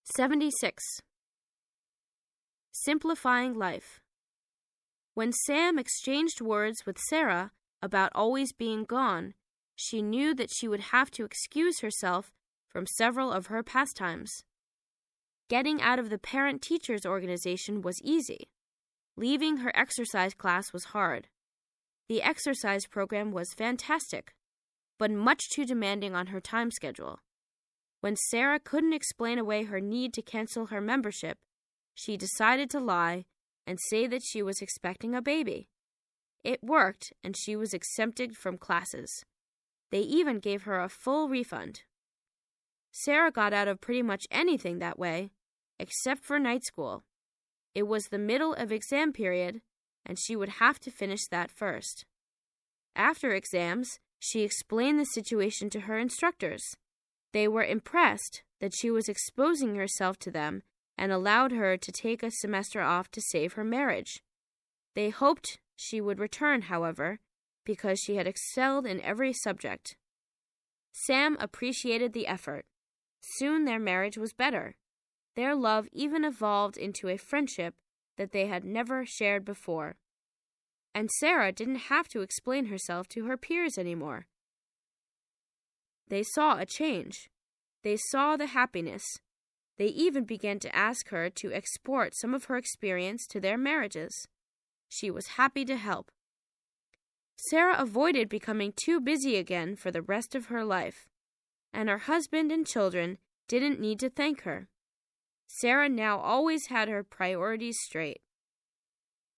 76. Simplifying life. When Sam exchanged words with Sarah about always being gone, she knew that she would have to excuse herself from several of her pastimes. Getting out of the parent-teachers organization was easy. Leaving her exercise class was hard. The exercise program was fantastic, but much too demanding on her time schedule. When Sarah couldn't explain away her need to cancel her membership, she decided to lie and say that she was expecting a baby. It worked, and she was exempted from classes. They even gave her a full refund. Sarah got out of pretty much anything that way, except for night school. It was the middle of exam period, and she would have to finish that first. After exams, she explained the situation to her instructors. They were impressed that she was exposing herself to them and allowed her to take a semester off to save her marriage. They hoped she would return, however, because she had excelled in every subject. Sam appreciated the effort. Soon their marriage was better. Their love even evolved into a friendship that they had never shared before. And Sarah didn't have to explain herself to her peers anymore. They saw a change. They saw the happiness. They even began to ask her to export some of her experience to their marriages. She was happy to help. Sarah avoided becoming too busy again for the rest of her life, and her husband and children didn't need to thank her. Sarah now always had her priorities straight.